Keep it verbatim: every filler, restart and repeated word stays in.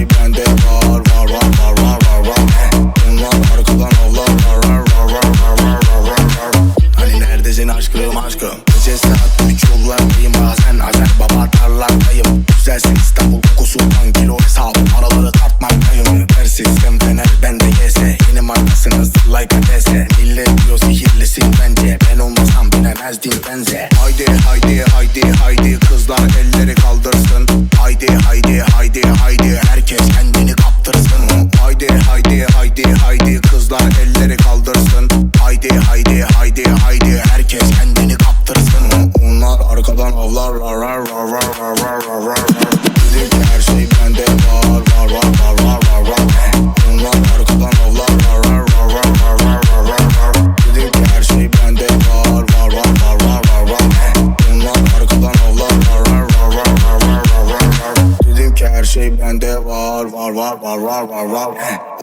bende var var var var var var var. Bunlar arkadan avlar var var var var var var var var. Hani neredesin aşkım aşkım? Gece saat üç yollardayım, bazen azer baba tarlardayım. Güzelsin İstanbul kokusundan kilo hesap, araları tartmaktayım. Her sistem fener bende yese, yeni markasınız like a dese. Millet diyor sihirlisin bence, ben olmasam bilemezdin benze. Haydi haydi haydi haydi kızlar elleri kaldırsın. Haydi haydi haydi haydi herkes kendini kaptırsın. Haydi haydi haydi haydi kızlar elleri kaldırsın. Haydi haydi haydi haydi herkes kendini kaptırsın. Onlar arkadan avlar var var var var var var var var. Dedim ki her şey bende var var var var var var var. Onlar arkadan avlar var var var var var var var var var. Dedim ki her şey bende var var var var var var var. Onlar arkadan avlar var var var var var var var var. Dedim ki her şey bende var var var var var var var.